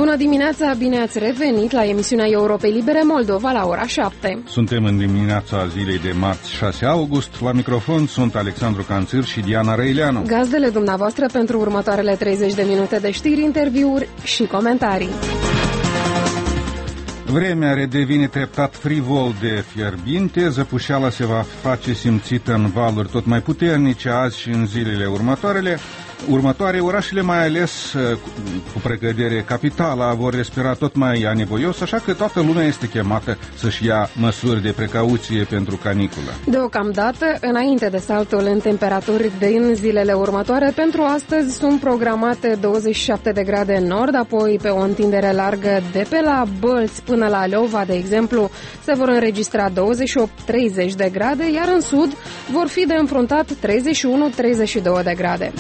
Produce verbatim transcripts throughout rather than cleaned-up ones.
Bună dimineața, bine ați revenit la emisiunea Europei Libere Moldova la ora șapte. Suntem în dimineața zilei de marți șase august. La microfon sunt Alexandru Canțir și Diana Răileanu. Gazdele dumneavoastră pentru următoarele treizeci de minute de știri, interviuri și comentarii. Vremea redevine treptat frivol de fierbinte, zăpușeala se va face simțită în valuri tot mai puternice azi și în zilele următoarele. Următoare, orașele, mai ales cu precădere capitala, vor respira tot mai anevoios, așa că toată lumea este chemată să-și ia măsuri de precauție pentru caniculă. Deocamdată, înainte de saltul în temperaturi din zilele următoare, pentru astăzi sunt programate douăzeci și șapte de grade în nord, apoi pe o întindere largă de pe la Bălți până la Leova, de exemplu, se vor înregistra douăzeci și opt treizeci de grade, iar în sud vor fi de înfruntat treizeci și unu treizeci și doi de grade.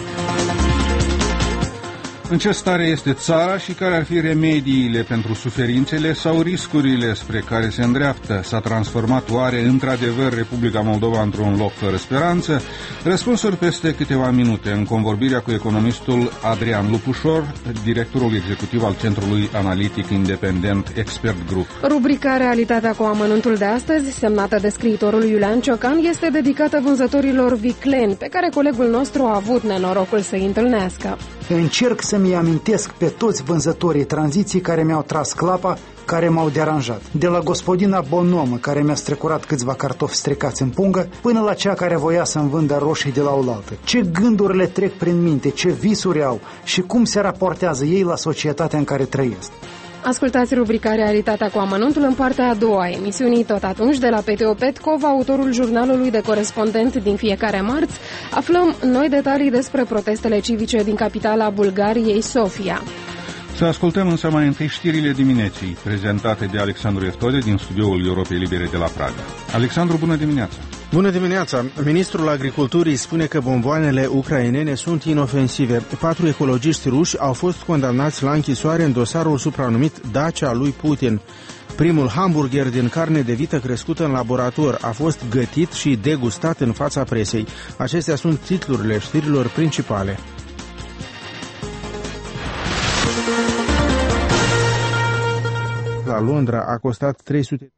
În ce stare este țara și care ar fi remediile pentru suferințele sau riscurile spre care se îndreaptă? S-a transformat oare într-adevăr Republica Moldova într-un loc fără speranță? Răspunsuri peste câteva minute în convorbirea cu economistul Adrian Lupușor, directorul executiv al Centrului Analitic Independent Expert Group. Rubrica Realitatea cu amănuntul de astăzi, semnată de scriitorul Iulian Ciocan, este dedicată vânzătorilor vicleni, pe care colegul nostru a avut nenorocul să-i întâlnească. Încerc să-mi amintesc pe toți vânzătorii tranziții care mi-au tras clapa, care m-au deranjat. De la gospodina Bonomă, care mi-a strecurat câțiva cartofi stricați în pungă, până la cea care voia să-mi vândă roșii de la oaltă. Ce gânduri le trec prin minte, ce visuri au și cum se raportează ei la societatea în care trăiesc. Ascultați rubrica Realitatea cu amănuntul în partea a doua a emisiunii. Tot atunci, de la Peteo Petkov, autorul jurnalului de corespondent din fiecare marți, aflăm noi detalii despre protestele civice din capitala Bulgariei, Sofia. Să ascultăm însă mai întâi știrile dimineții, prezentate de Alexandru Eftode din studioul Europei Libere de la Praga. Alexandru, bună dimineața! Bună dimineața! Ministrul Agriculturii spune că bomboanele ucrainene sunt inofensive. Patru ecologiști ruși au fost condamnați la închisoare în dosarul supranumit Dacia lui Putin. Primul hamburger din carne de vită crescută în laborator a fost gătit și degustat în fața presei. Acestea sunt titlurile știrilor principale. La Londra a costat trei sute.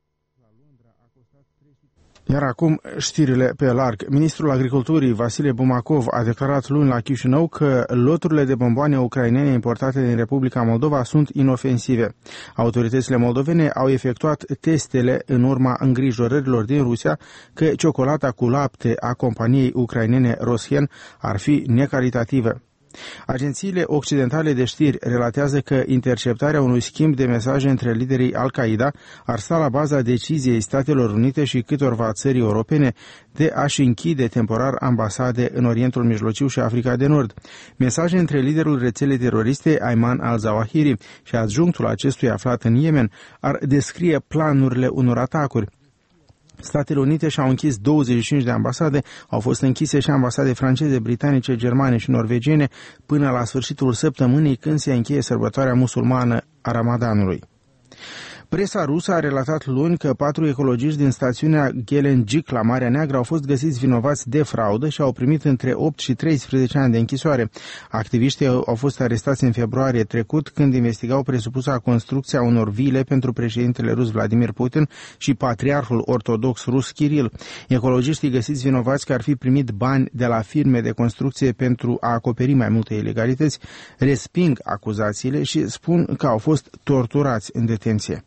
Iar acum știrile pe larg. Ministrul Agriculturii Vasile Bumakov a declarat luni la Chișinău că loturile de bomboane ucrainene importate din Republica Moldova sunt inofensive. Autoritățile moldovene au efectuat testele în urma îngrijorărilor din Rusia că ciocolata cu lapte a companiei ucrainene Roshen ar fi necalitativă. Agențiile occidentale de știri relatează că interceptarea unui schimb de mesaje între liderii Al-Qaeda ar sta la baza deciziei Statelor Unite și câtorva țări europene de a-și închide temporar ambasade în Orientul Mijlociu și Africa de Nord. Mesaje între liderul rețelei teroriste Ayman al-Zawahiri și adjunctul acestuia aflat în Yemen ar descrie planurile unor atacuri. Statele Unite și-au închis douăzeci și cinci de ambasade, au fost închise și ambasade franceze, britanice, germane și norvegiene până la sfârșitul săptămânii, când se încheie sărbătoarea musulmană a Ramadanului. Presa rusă a relatat luni că patru ecologiști din stațiunea Gelengic la Marea Neagră au fost găsiți vinovați de fraudă și au primit între opt și treisprezece ani de închisoare. Activiștii au fost arestați în februarie trecut când investigau presupusa construcția unor vile pentru președintele rus Vladimir Putin și patriarhul ortodox rus Kiril. Ecologiștii găsiți vinovați că ar fi primit bani de la firme de construcție pentru a acoperi mai multe ilegalități, resping acuzațiile și spun că au fost torturați în detenție.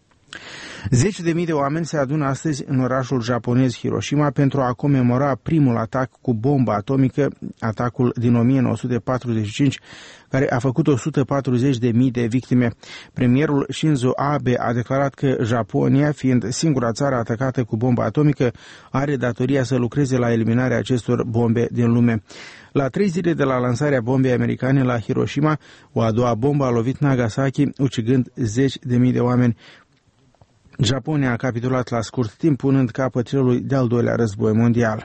Zeci de mii de oameni se adună astăzi în orașul japonez Hiroshima pentru a comemora primul atac cu bombă atomică, atacul din o mie nouă sute patruzeci și cinci, care a făcut o sută patruzeci de mii de victime. Premierul Shinzo Abe a declarat că Japonia, fiind singura țară atacată cu bombă atomică, are datoria să lucreze la eliminarea acestor bombe din lume. La trei zile de la lansarea bombei americane la Hiroshima, o a doua bombă a lovit Nagasaki, ucigând zeci de mii de oameni. Japonia a capitulat la scurt timp, punând capăt celui de-al doilea război mondial.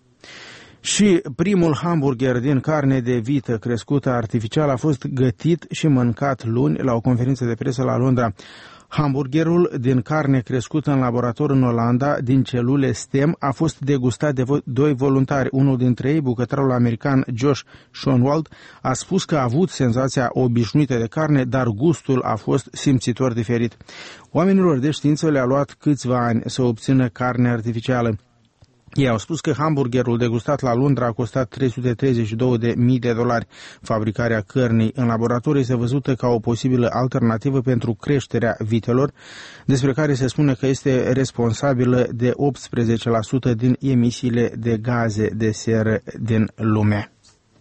Și primul hamburger din carne de vită crescută artificial a fost gătit și mâncat luni la o conferință de presă la Londra. Hamburgerul din carne crescută în laborator în Olanda, din celule STEM, a fost degustat de vo- doi voluntari. Unul dintre ei, bucătarul american Josh Schoenwald, a spus că a avut senzația obișnuită de carne, dar gustul a fost simțitor diferit. Oamenilor de știință le-a luat câțiva ani să obțină carne artificială. Ei au spus că hamburgerul degustat la Londra a costat trei sute treizeci și două de mii de dolari. Fabricarea cărnii în laborator este văzută ca o posibilă alternativă pentru creșterea vitelor, despre care se spune că este responsabilă de optsprezece la sută din emisiile de gaze de seră din lume.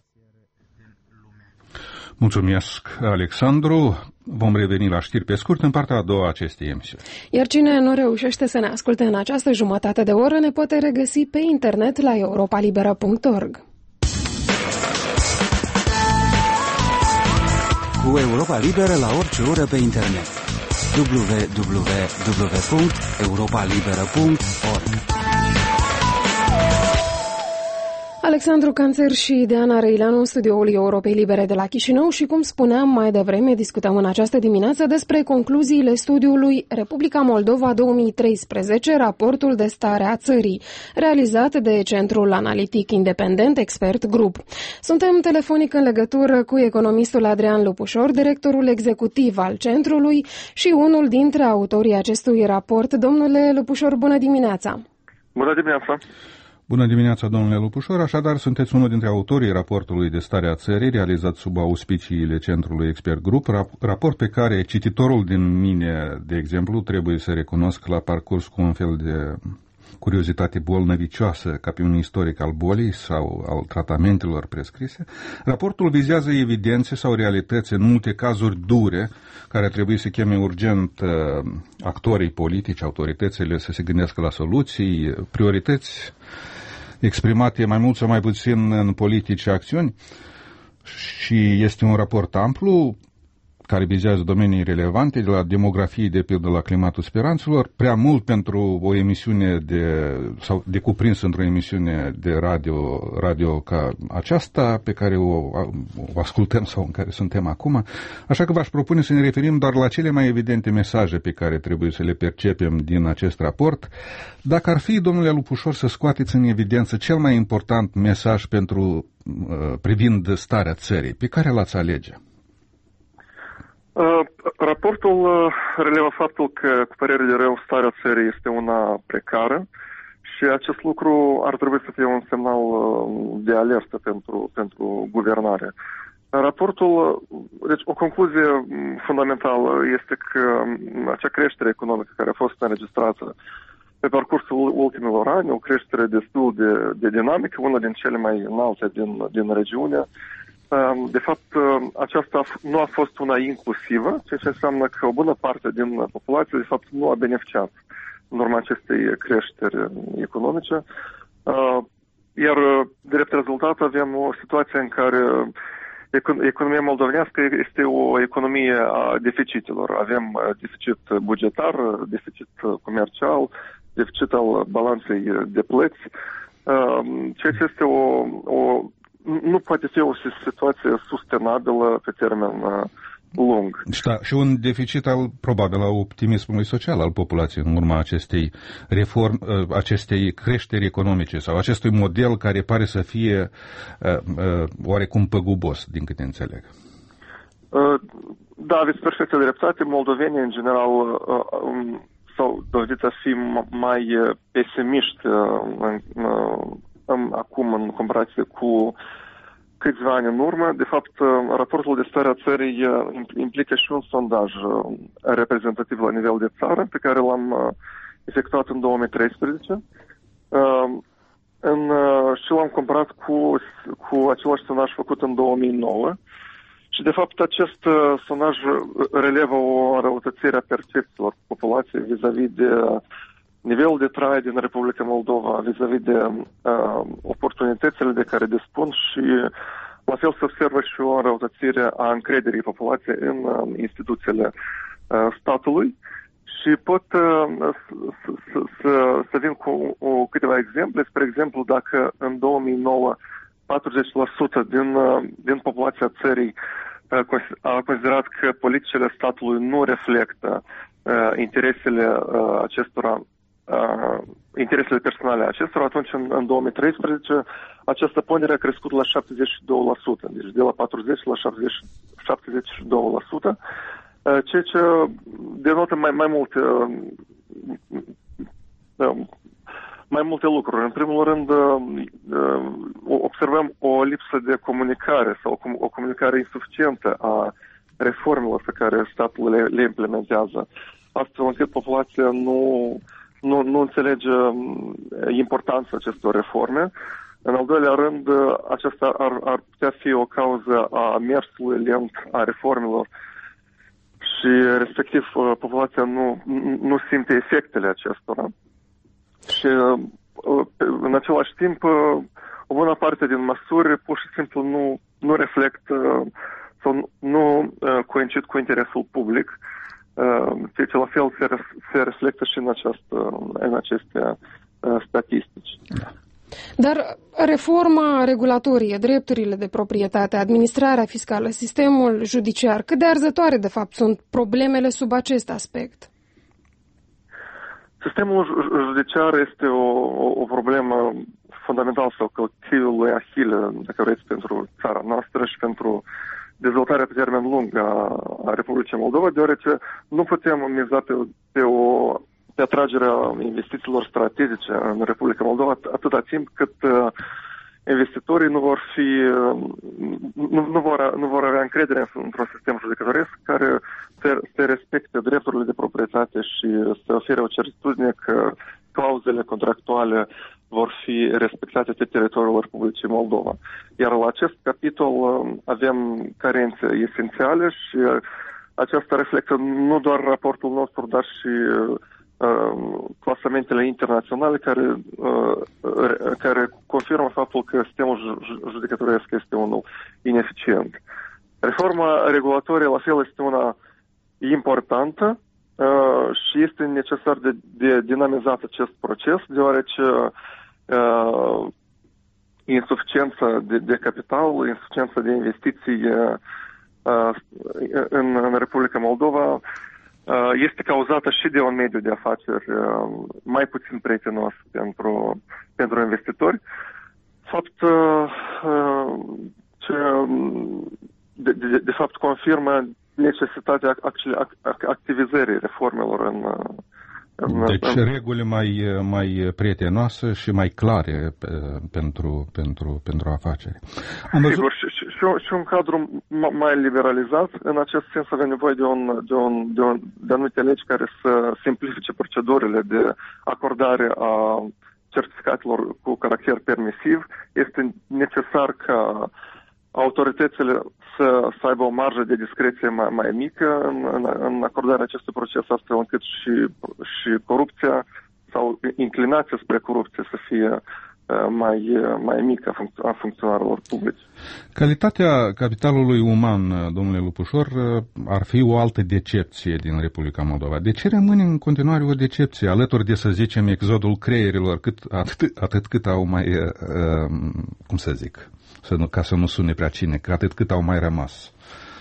Mulțumesc, Alexandru. Vom reveni la știri pe scurt în partea a doua a acestei emisiuni. Iar cine nu reușește să ne asculte în această jumătate de oră ne poate regăsi pe internet la europa liberă punct org. Cu Europa Liberă la orice oră pe internet. w w w punct europa liberă punct org. Alexandru Canțer și Diana Răileanu în studioul Europei Libere de la Chișinău și, cum spuneam mai devreme, discutăm în această dimineață despre concluziile studiului Republica Moldova două mii treisprezece, raportul de stare a țării, realizat de Centrul Analitic Independent Expert Group. Suntem telefonic în legătură cu economistul Adrian Lupușor, directorul executiv al centrului și unul dintre autorii acestui raport. Domnule Lupușor, bună dimineața! Bună dimineața! Bună dimineața, domnule Lupușor. Așadar, sunteți unul dintre autorii raportului de stare a țării, realizat sub auspiciile Centrului Expert Group, raport pe care cititorul din mine, de exemplu, trebuie să recunosc că l-a parcurs cu un fel de curiozitate bolnăvicioasă, ca pe un istoric al bolii sau al tratamentelor prescrise. Raportul vizează evidențe sau realități în multe cazuri dure, care trebuie să cheme urgent uh, actorii politici, autoritățile să se gândească la soluții, priorități exprimate mai mult sau mai puțin în politici și acțiuni, și este un raport amplu care vizează domenii relevante, de la demografie, de pildă, la climatul speranțelor, prea mult pentru o emisiune de, sau de cuprins într-o emisiune de radio, radio ca aceasta, pe care o, o ascultăm sau în care suntem acum. Așa că v-aș propune să ne referim doar la cele mai evidente mesaje pe care trebuie să le percepem din acest raport. Dacă ar fi, domnule Lupușor, să scoateți în evidență cel mai important mesaj pentru privind starea țării, pe care l-ați alege? Raportul relevă faptul că, cu părere de rău, starea țării este una precară și acest lucru ar trebui să fie un semnal de alertă pentru, pentru guvernare. Raportul, deci o concluzie fundamentală este că acea creștere economică care a fost înregistrată pe parcursul ultimilor ani, o creștere destul de, de dinamică, una din cele mai înalte din, din regiune. De fapt, aceasta nu a fost una inclusivă, ceea ce înseamnă că o bună parte din populație, de fapt, nu a beneficiat în urma acestei creșteri economice. Iar, drept rezultat, avem o situație în care economia moldovenească este o economie a deficitelor. Avem deficit bugetar, deficit comercial, deficit al balanței de plăți, ceea ce este o, o nu poate fi o situație sustenabilă pe termen lung. Da, și un deficit al, probabil, al optimismului social al populației în urma acestei reform, acestei creșteri economice sau acestui model care pare să fie uh, uh, oarecum păgubos, din câte înțeleg. Uh, da, aveți perfectă dreptate. Moldovenii, în general, uh, um, s-au dovedit a fi mai pesimiști uh, uh, um, acum în comparație cu câțiva ani în urmă. De fapt, raportul de stare a țării implică și un sondaj reprezentativ la nivel de țară, pe care l-am efectuat în două mii treisprezece în, și l-am comparat cu, cu același sondaj făcut în două mii nouă. Și, de fapt, acest sondaj relevă o înrăutățire a percepțiilor populației vis-a-vis de nivelul de trai din Republica Moldova, vis-a-vis de uh, oportunitățile de care dispun și la fel se observă și o înrăutățire a încrederii populației în uh, instituțiile uh, statului. Și pot uh, să, să, să vin cu o, câteva exemple. Spre exemplu, dacă în două mii nouă patruzeci la sută din, uh, din populația țării uh, a considerat că politicile statului nu reflectă interesele acestora, interesele personale acestora, atunci în, în două mii treisprezece această pondere a crescut la șaptezeci și doi la sută, deci de la patruzeci la șaptezeci și doi la sută, ceea ce denotă mai, mai multe mai multe lucruri. În primul rând, observăm o lipsă de comunicare sau o comunicare insuficientă a reformelor pe care statul le, le implementează. Astfel încât populația nu, nu, nu înțelege importanța acestor reforme. În al doilea rând, aceasta ar, ar putea fi o cauză a mersului lent a reformelor și respectiv populația nu, nu simte efectele acestora. Și în același timp, o bună parte din măsuri pur și simplu nu, nu reflectă sau nu coincid cu interesul public, ceea ce la fel se, se reflectă și în, această, în aceste statistici. Da. Dar reforma regulatorie, drepturile de proprietate, administrarea fiscală, sistemul judiciar, cât de arzătoare de fapt sunt problemele sub acest aspect? Sistemul judiciar este o, o, o problemă fundamentală sau călcâiul lui Ahile, dacă vreți, pentru țara noastră și pentru dezvoltarea pe termen lung a, a Republicii Moldova, deoarece nu putem miza pe, pe o pe atragerea investițiilor strategice în Republica Moldova atâta timp cât uh, investitorii nu vor fi nu, nu, vor, nu vor avea încredere într-un sistem judecătoresc care să, să respecte drepturile de proprietate și să ofere o certitudine că clauzele contractuale vor fi respectate pe teritoriul Republicii Moldova. Iar la acest capitol avem carențe esențiale și aceasta reflectă nu doar raportul nostru, dar și clasamentele internaționale care, care confirmă faptul că sistemul judecătoresc este unul ineficient. Reforma regulatorie la fel este una importantă și este necesar de, de dinamizat acest proces, deoarece insuficiența de, de capital, insuficiența de investiții în, în Republica Moldova este cauzată și de un mediu de afaceri mai puțin prietenos pentru, pentru investitori. Fapt ce de, de, de fapt confirmă necesitatea activizării reformelor în, în Deci în... reguli mai, mai prietenoase și mai clare pe, pentru, pentru, pentru afaceri. Am văzut... Sigur, și, și, și, un, și un cadru mai liberalizat. În acest sens avem nevoie de, un, de, un, de, un, de anumite legi care să simplifice procedurile de acordare a certificatelor cu caracter permisiv. Este necesar ca autoritățile să, să aibă o marjă de discreție mai, mai mică în, în, în acordarea acestui proces, astfel încât și, și corupția sau inclinația spre corupție să fie uh, mai, mai mică a, func- a funcționarilor publici. Calitatea capitalului uman, domnule Lupușor, ar fi o altă decepție din Republica Moldova. De ce rămâne în continuare o decepție, alături de, să zicem, exodul creierilor, cât, atât, atât cât au mai, uh, cum să zic, să nu, ca să nu sune prea cine, atât cât au mai rămas?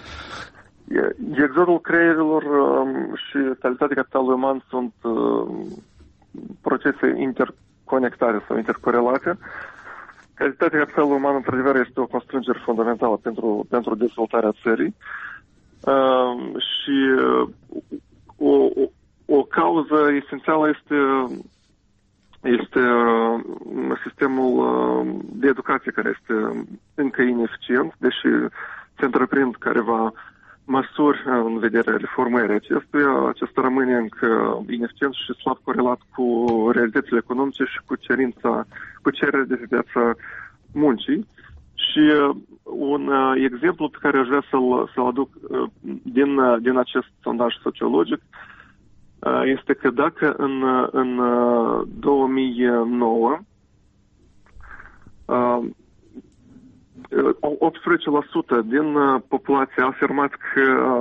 Exodul creierilor um, și calitatea capitalului uman sunt uh, procese interconectate sau intercorelate. Calitatea capitalului uman, într-adevăr, este o constrângere fundamentală pentru, pentru dezvoltarea țării uh, și uh, o, o, o cauză esențială este este uh, sistemul uh, de educație care este încă ineficient, deși se întreprind careva măsuri în vederea reformării acestuia. Acesta rămâne încă ineficient și slab corelat cu realitățile economice și cu cerința, cu cererea de viața muncii. Și uh, un uh, exemplu pe care aș vrea să-l, să-l aduc uh, din, uh, din acest sondaj sociologic este că dacă în, în două mii nouă optsprezece la sută din populație a afirmat că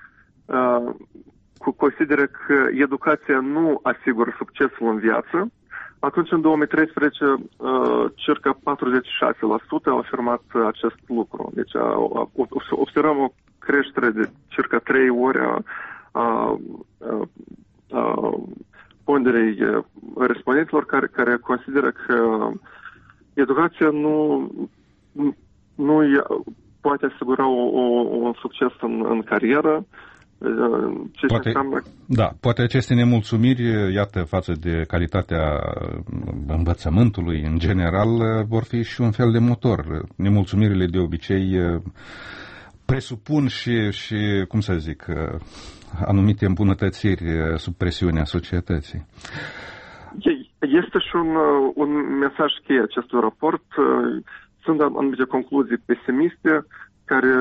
consideră că educația nu asigură succesul în viață, atunci în două mii treisprezece circa patruzeci și șase la sută au afirmat acest lucru. Deci observăm o creștere de circa trei ori a a, a, a ponderei respondenților care, care consideră că educația nu, nu poate asigura o, o, un succes în, în carieră. Ce poate, înseamnă... Da, poate aceste nemulțumiri, iată, față de calitatea învățământului în general, vor fi și un fel de motor. Nemulțumirile de obicei presupun și, și cum să zic, anumite îmbunătățiri sub presiunea societății. Este și un, un mesaj cheie acestui raport. Sunt anumite concluzii pesimiste care,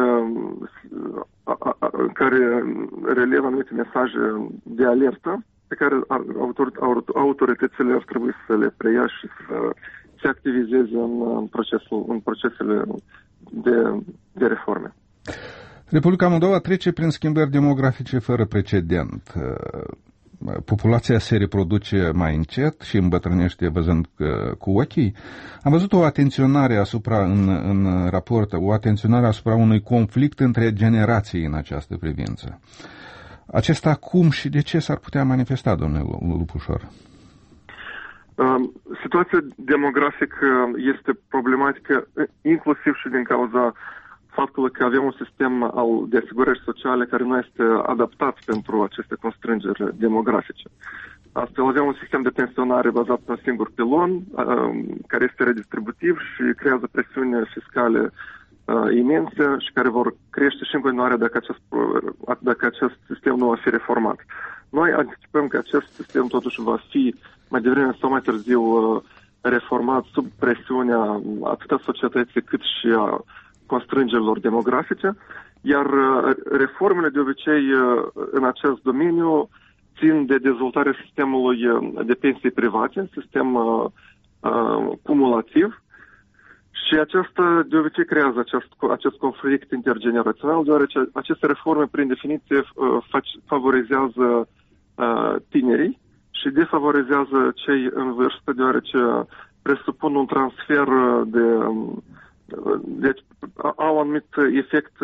care relevă anumite mesaje de alertă pe care autoritățile ar trebui să le preia și să se activizeze în, procesul, în procesele de, de reforme. Republica Moldova trece prin schimbări demografice fără precedent. Populația se reproduce mai încet și îmbătrânește văzând cu ochii. Am văzut o atenționare asupra, în, în raport, o atenționare asupra unui conflict între generații în această privință. Acesta cum și de ce s-ar putea manifesta, domnule Lupușor? Situația demografică este problematică inclusiv și din cauza faptul că avem un sistem al de asigurări sociale care nu este adaptat pentru aceste constrângeri demografice. Astfel avem un sistem de pensionare bazat pe un singur pilon, care este redistributiv și creează presiuni fiscale imense și care vor crește și în continuare dacă acest, dacă acest sistem nu va fi reformat. Noi anticipăm că acest sistem totuși va fi mai devreme sau mai târziu reformat sub presiunea atât a societății cât și a constrângerilor demografice, iar reformele de obicei în acest domeniu țin de dezvoltarea sistemului de pensii private, sistem uh, uh, cumulativ, și acesta de obicei creează acest, acest conflict intergenerațional, deoarece aceste reforme, prin definiție, uh, favorizează uh, tinerii și defavorizează cei în vârstă, deoarece presupun un transfer de... Deci au un anumit efect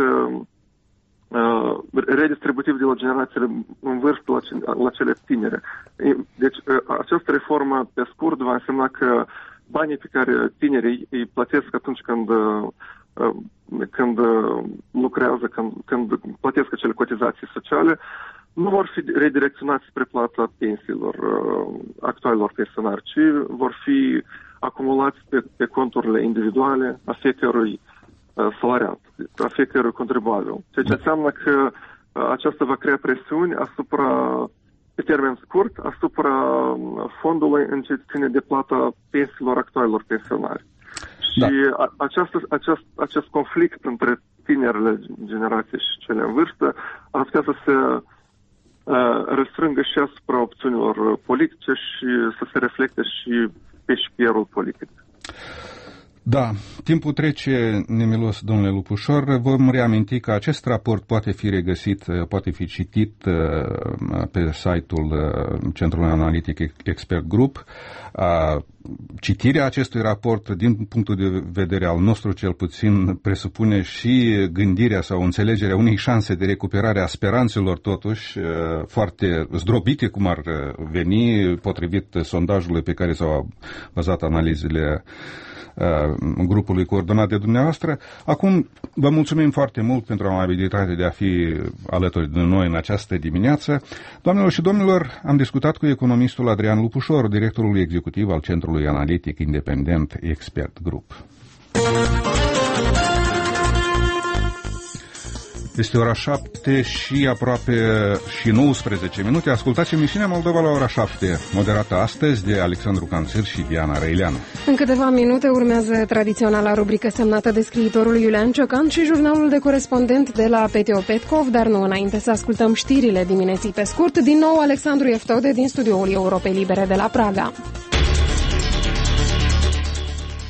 uh, redistributiv de la generațiile în vârstă la, ce, la cele tinere. Deci uh, această reformă, pe scurt, va însemna că banii pe care tinerii îi plătesc atunci când, uh, când uh, lucrează, când, când plătesc acele cotizații sociale, nu vor fi redirecționați spre plata pensiilor uh, actualilor pensionari, ci vor fi acumulați pe, pe conturile individuale a fiecărui uh, salariat, a fiecărui contribuabil. Ceea ce înseamnă că uh, aceasta va crea presiuni asupra, pe termen scurt, asupra fondului în ce ține de plata pensiilor actualilor pensionari. Da. Și a, această, acest, acest conflict între tinerile generații și cele în vârstă ar putea să se uh, răsfrângă și asupra opțiunilor politice și să se reflecte și pe șpierul politic. Da, timpul trece nemilos, domnule Lupușor. Vom reaminti că acest raport poate fi regăsit, poate fi citit pe site-ul Centrului Analitic Expert Group. Citirea acestui raport, din punctul de vedere al nostru cel puțin, presupune și gândirea sau înțelegerea unei șanse de recuperare a speranțelor, totuși foarte zdrobite, cum ar veni, potrivit sondajului pe care s-au bazat analizele grupului coordonat de dumneavoastră. Acum vă mulțumim foarte mult pentru amabilitatea de a fi alături de noi în această dimineață. Doamnelor și domnilor, am discutat cu economistul Adrian Lupușor, directorul executiv al Centrului Analitic Independent Expert Group. Este ora șapte și aproape și nouăsprezece minute. Ascultați emisiunea Moldova la ora șapte, moderată astăzi de Alexandru Canțir și Diana Răileanu. În câteva minute urmează tradiționala rubrică semnată de scriitorul Iulian Ciocan și jurnalul de corespondent de la Peteo Petkov, dar nu înainte să ascultăm știrile dimineții pe scurt. Din nou Alexandru Eftode din studioul Europei Libere de la Praga.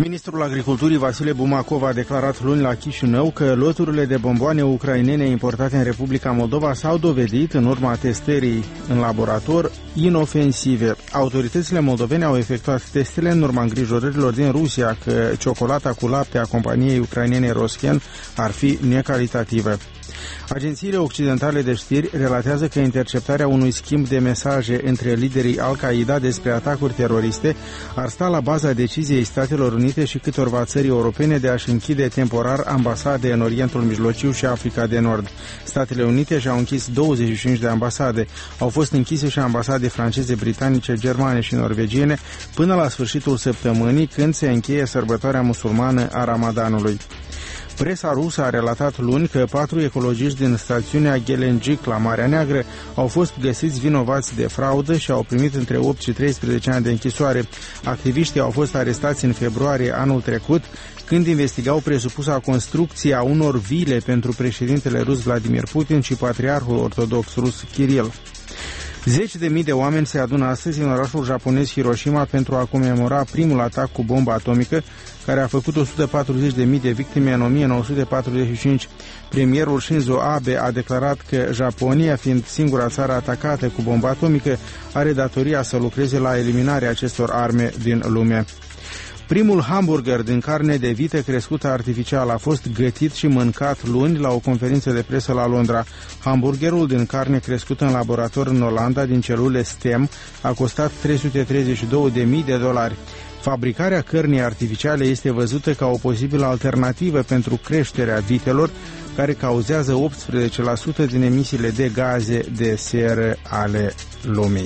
Ministrul Agriculturii Vasile Bumakov a declarat luni la Chișinău că loturile de bomboane ucrainene importate în Republica Moldova s-au dovedit, în urma testării în laborator, inofensive. Autoritățile moldovene au efectuat testele în urma îngrijorărilor din Rusia că ciocolata cu lapte a companiei ucrainene Roschen ar fi necalitativă. Agențiile occidentale de știri relatează că interceptarea unui schimb de mesaje între liderii Al-Qaeda despre atacuri teroriste ar sta la baza deciziei Statelor Unite și câtorva țări europene de a-și închide temporar ambasade în Orientul Mijlociu și Africa de Nord. Statele Unite și-au închis douăzeci și cinci de ambasade. Au fost închise și ambasade franceze, britanice, germane și norvegiene până la sfârșitul săptămânii, când se încheie sărbătoarea musulmană a Ramadanului. Presa rusă a relatat luni că patru ecologiști din stațiunea Gelengic la Marea Neagră au fost găsiți vinovați de fraudă și au primit între opt și treisprezece ani de închisoare. Activiștii au fost arestați în februarie anul trecut, când investigau presupusa construcție a unor vile pentru președintele rus Vladimir Putin și patriarhul ortodox rus Kiril. Zeci de mii de oameni se adună astăzi în orașul japonez Hiroshima pentru a comemora primul atac cu bombă atomică, care a făcut o sută patruzeci de mii de victime în o mie nouă sute patruzeci și cinci. Premierul Shinzo Abe a declarat că Japonia, fiind singura țară atacată cu bombă atomică, are datoria să lucreze la eliminarea acestor arme din lume. Primul hamburger din carne de vită crescută artificial a fost gătit și mâncat luni la o conferință de presă la Londra. Hamburgerul din carne crescută în laborator în Olanda din celule STEM a costat trei sute treizeci și două de mii de dolari. Fabricarea cărnii artificiale este văzută ca o posibilă alternativă pentru creșterea vitelor, care cauzează optsprezece la sută din emisiile de gaze de seră ale lumii.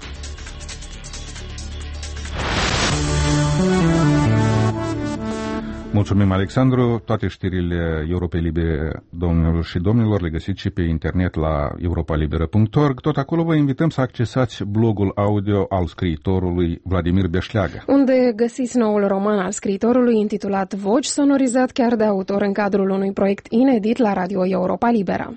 Mulțumim, Alexandru. Toate știrile Europei Libere, domnilor și domnilor, le găsiți și pe internet la europa liberă punct org. Tot acolo vă invităm să accesați blogul audio al scriitorului Vladimir Beșleagă, unde găsiți noul roman al scriitorului intitulat Voci, sonorizat chiar de autor în cadrul unui proiect inedit la Radio Europa Liberă.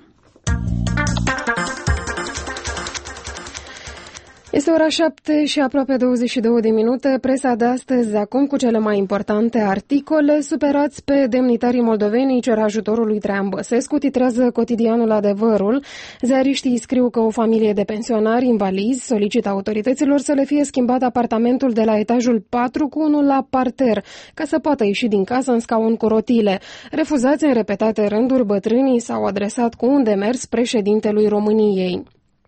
Este ora șapte și aproape douăzeci și două de minute. Presa de astăzi, acum cu cele mai importante articole. Superați pe demnitarii moldoveni, cer ajutorul lui Traian Băsescu, titrează cotidianul Adevărul. Ziariștii scriu că o familie de pensionari invalizi solicită autorităților să le fie schimbat apartamentul de la etajul patru cu unul la parter, ca să poată ieși din casă în scaun cu rotile. Refuzați în repetate rânduri, bătrânii s-au adresat cu un demers președintelui României.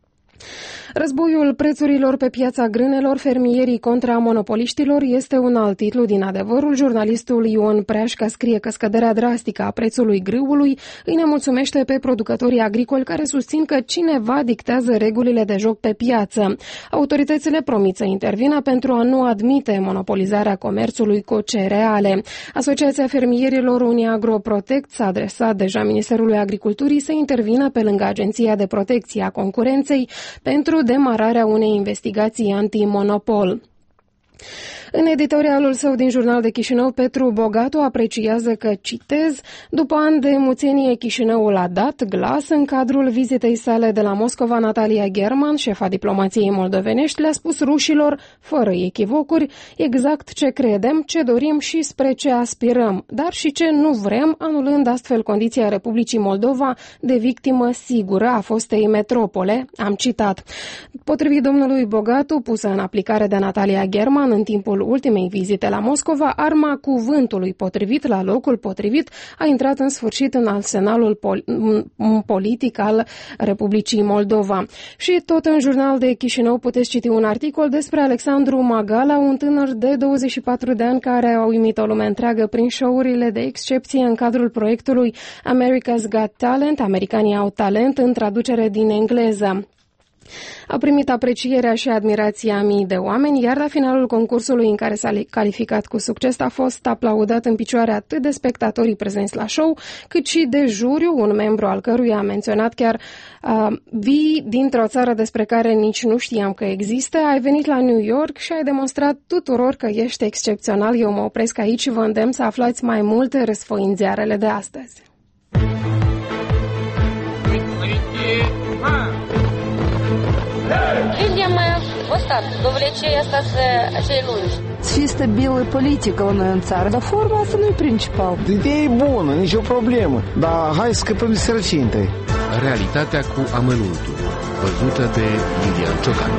Războiul prețurilor pe piața grânelor, fermierii contra monopoliștilor, este un alt titlu din Adevărul. Jurnalistul Ion Preașca scrie că scăderea drastică a prețului grâului îi nemulțumește pe producătorii agricoli, care susțin că cineva dictează regulile de joc pe piață. Autoritățile promit să intervină pentru a nu admite monopolizarea comerțului cu cereale. Asociația Fermierilor Uniagroprotect s-a adresat deja Ministerului Agriculturii să intervină pe lângă Agenția de Protecție a Concurenței pentru demararea unei investigații antimonopol. În editorialul său din Jurnal de Chișinău, Petru Bogatu apreciază că, citez, după ani de muțenie, Chișinăul a dat glas. În cadrul vizitei sale de la Moscova, Natalia German, șefa diplomației moldovenești, le-a spus rușilor, fără echivocuri, exact ce credem, ce dorim și spre ce aspirăm, dar și ce nu vrem, anulând astfel condiția Republicii Moldova de victimă sigură a fostei metropole. Am citat. Potrivit domnului Bogatu, pusă în aplicare de Natalia German în timpul ultimei vizite la Moscova, arma cuvântului potrivit la locul potrivit a intrat în sfârșit în arsenalul pol- politic al Republicii Moldova. Și tot în Jurnal de Chișinău puteți citi un articol despre Alexandru Magala, un tânăr de douăzeci și patru de ani care a uimit o lume întreagă prin show-urile de excepție în cadrul proiectului America's Got Talent, Americanii au talent, în traducere din engleză. A primit aprecierea și admirația mii de oameni, iar la finalul concursului în care s-a calificat cu succes a fost aplaudat în picioare atât de spectatorii prezenți la show, cât și de juriu, un membru al căruia a menționat chiar uh, vii dintr-o țară despre care nici nu știam că există, ai venit la New York și ai demonstrat tuturor că ești excepțional. Eu mă opresc aici și vă îndemn să aflați mai multe răsfoind ziarele de astăzi. Видимо, вот так, до влечения остаться очей лунж. să fie stabilă politică la noi în țară, dar forma asta nu e principal. Ideea e bună, nicio problemă, dar hai să scăpăm de sărăcie întâi. Realitatea cu amănuntul, văzută de Lilian Ciocan.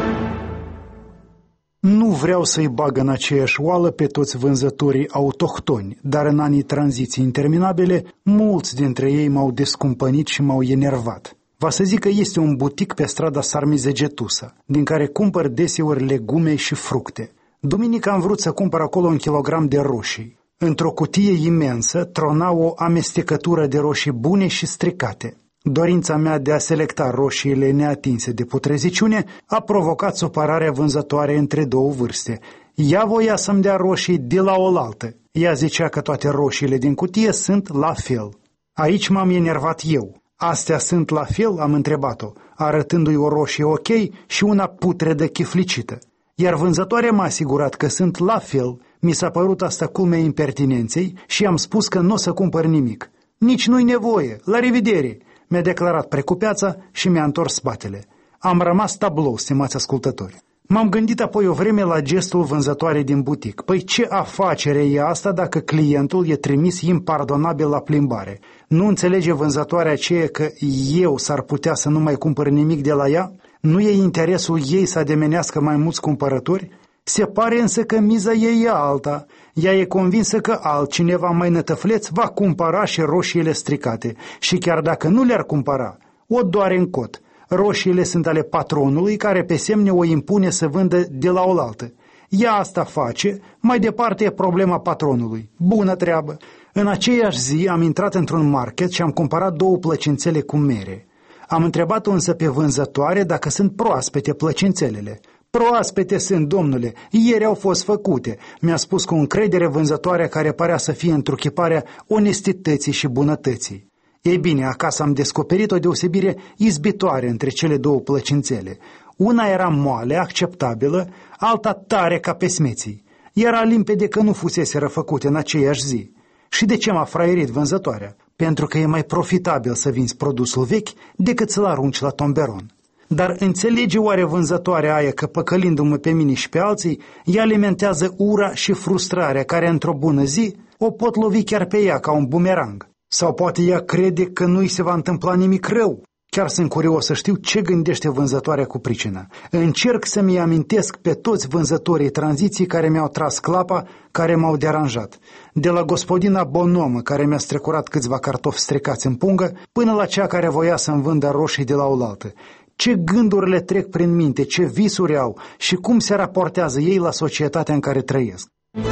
Nu vreau să-i bag în aceeași oală pe toți vânzătorii autohtoni, dar în anii tranziții interminabile, mulți dintre ei m-au descumpănit și m-au enervat. Va să zic că este un butic pe strada Sarmizegetusa, din care cumpăr deseori legume și fructe. Duminică am vrut să cumpăr acolo un kilogram de roșii. Într-o cutie imensă trona o amestecătură de roșii bune și stricate. Dorința mea de a selecta roșiile neatinse de putreziciune a provocat supărarea vânzătoare între două vârste. Ea voia să-mi dea roșii de la oaltă. Ea zicea că toate roșiile din cutie sunt la fel. Aici m-am enervat eu. Astea sunt la fel? Am întrebat-o, arătându-i o roșie ok și una putredă chiflicită. Iar vânzătoarea m-a asigurat că sunt la fel. Mi s-a părut asta culmea impertinenței și am spus că nu o să cumpăr nimic. Nici nu-i nevoie, la revedere! Mi-a declarat precupeața și mi-a întors spatele. Am rămas tablou, stimați ascultători. M-am gândit apoi o vreme la gestul vânzătoarei din butic. Păi ce afacere e asta dacă clientul e trimis impardonabil la plimbare? Nu înțelege vânzătoarea aceea că eu s-ar putea să nu mai cumpăr nimic de la ea? Nu e interesul ei să ademenească mai mulți cumpărători? Se pare însă că miza ei e alta. Ea e convinsă că altcineva mai nătăfleț va cumpăra și roșiile stricate. Și chiar dacă nu le-ar cumpăra, o doare în cot. Roșiile sunt ale patronului care pe semne o impune să vândă de la oaltă. Ea asta face, mai departe e problema patronului. Bună treabă! În aceeași zi am intrat într-un market și am cumpărat două plăcințele cu mere. Am întrebat-o însă pe vânzătoare dacă sunt proaspete plăcințelele. Proaspete sunt, domnule, ieri au fost făcute, mi-a spus cu încredere vânzătoarea care părea să fie întruchiparea onestității și bunătății. Ei bine, acasă am descoperit o deosebire izbitoare între cele două plăcințele. Una era moale, acceptabilă, alta tare ca pe smeții. Era limpede că nu fusese răfăcute în aceeași zi. Și de ce m-a fraierit vânzătoarea? Pentru că e mai profitabil să vinzi produsul vechi decât să-l arunci la tomberon. Dar înțelege oare vânzătoarea aia că, păcălindu-mă pe mine și pe alții, ea alimentează ura și frustrarea care, într-o bună zi, o pot lovi chiar pe ea ca un bumerang? Sau poate ea crede că nu-i se va întâmpla nimic rău? Chiar sunt curios să știu ce gândește vânzătoarea cu pricina. Încerc să-mi amintesc pe toți vânzătorii tranziții care mi-au tras clapa, care m-au deranjat. De la gospodina Bonomă, care mi-a strecurat câțiva cartofi stricați în pungă, până la cea care voia să-mi vândă roșii de la oaltă. Ce gânduri le trec prin minte, ce visuri au și cum se raportează ei la societatea în care trăiesc.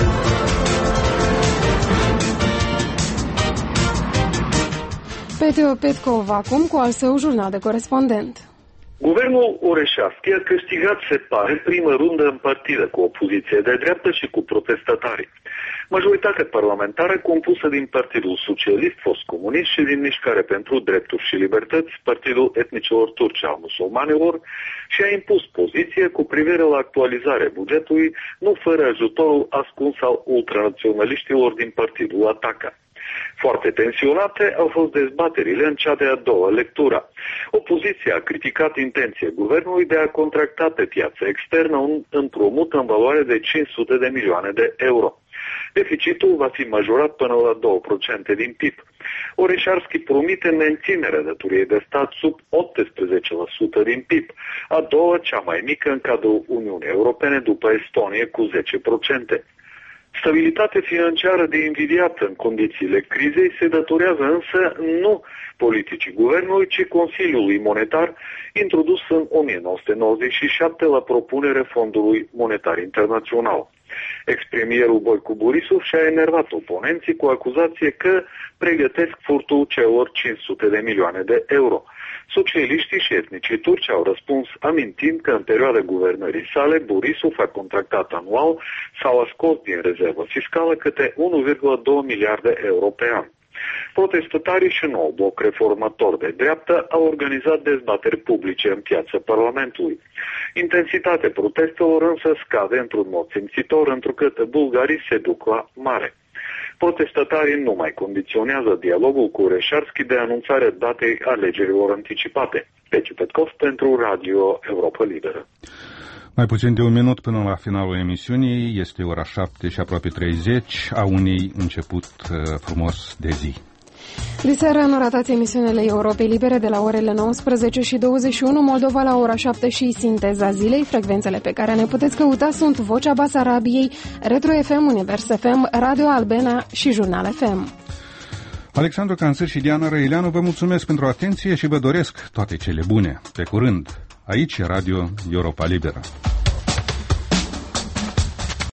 Peteo Petkov acum cu al său jurnal de corespondent. Guvernul Oreșarski a câștigat, se pare, prima rundă în partidă cu opoziție de dreaptă și cu protestatarii. Majoritatea parlamentară compusă din Partidul Socialist, fost comunist și din Mișcare pentru Drepturi și Libertăți, Partidul Etnicilor Turci al Musulmanilor, și a impus poziție cu privire la actualizarea bugetului, nu fără ajutorul ascuns al ultranaționaliștilor din Partidul Ataca. Foarte tensionate au fost dezbaterile în cea de-a doua lectură. Opoziția a criticat intenția guvernului de a contracta pe piața externă un împrumut în valoare de cinci sute de milioane de euro. Deficitul va fi majorat până la doi la sută din P I B. Oreșarski promite menținerea datoriei de stat sub optsprezece la sută din P I B, a doua cea mai mică în cadrul Uniunii Europene după Estonia cu zece la sută. Stabilitate financiară de invidiat în condițiile crizei se datorează însă nu politicii guvernului, ci Consiliului Monetar, introdus în o mie nouă sute nouăzeci și șapte la propunere Fondului Monetar Internațional. Ex-premierul Boicu Borisov și-a enervat oponenții cu acuzație că pregătesc furtul celor cinci sute de milioane de euro. Socialiștii și etnicii turci au răspuns amintind că în perioada guvernării sale Borisov a contractat anual sau a scos din rezervă fiscală câte unu virgulă doi miliarde euro pe an. Protestatarii și nou bloc reformator de dreaptă au organizat dezbateri publice în piața Parlamentului. Intensitatea protestelor însă scade într-un mod simțitor, întrucât bulgarii se duc la mare. Protestatarii nu mai condiționează dialogul cu Oreșarski de anunțarea datei alegerilor anticipate. Peteo Petkov pentru Radio Europa Liberă. Mai puțin de un minut până la finalul emisiunii, este ora șapte și aproape treizeci, a unei început uh, frumos de zi. Diseară nu ratați emisiunile Europei Libere de la orele nouăsprezece și douăzeci și unu, Moldova la ora șapte și Sinteza Zilei. Frecvențele pe care ne puteți căuta sunt Vocea Basarabiei, Retro F M, Univers F M, Radio Albena și Jurnal F M. Alexandru Canțăr și Diana Răileanu vă mulțumesc pentru atenție și vă doresc toate cele bune. Pe curând, aici e Radio Europa Liberă.